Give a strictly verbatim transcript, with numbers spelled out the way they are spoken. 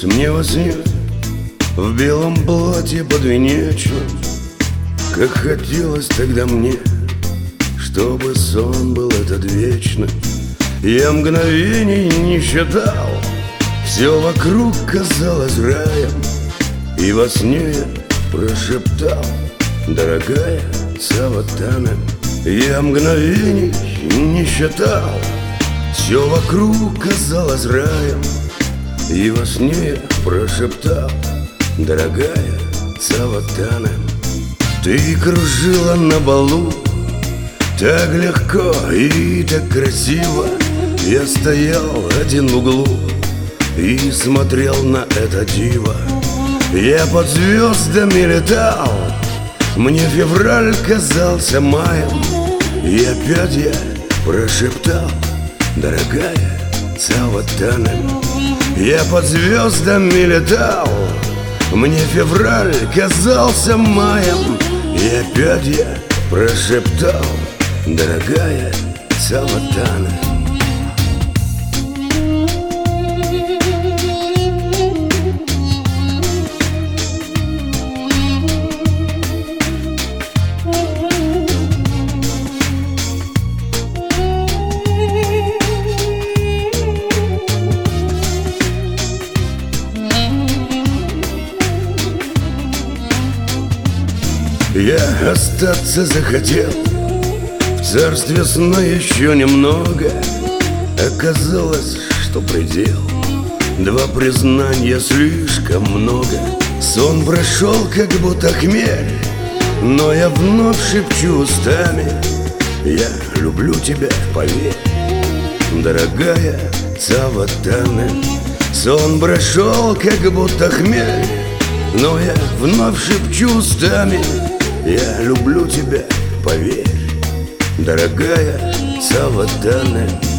мне во сне в белом платье подвенечном, как хотелось тогда мне, чтобы сон был этот вечный. Я мгновений не считал, все вокруг казалось раем, и во сне я прошептал: дорогая Саватана. Я мгновений не считал, все вокруг казалось раем, и во сне я прошептал: дорогая Саватана. Ты кружила на балу так легко и так красиво. Я стоял один в углу и смотрел на это диво. Я под звездами летал, мне февраль казался маем, и опять я прошептал: дорогая Саватана. Я под звездами летал, мне февраль казался маем, и опять я прошептал: дорогая Саватана. Я остаться захотел в царстве сна еще немного. Оказалось, что предел, два признания слишком много. Сон прошел, как будто хмель, но я вновь шепчу устами: я люблю тебя, поверь, дорогая Саватана. Сон прошел, как будто хмель, но я вновь шепчу устами: я люблю тебя, поверь, дорогая Саватана.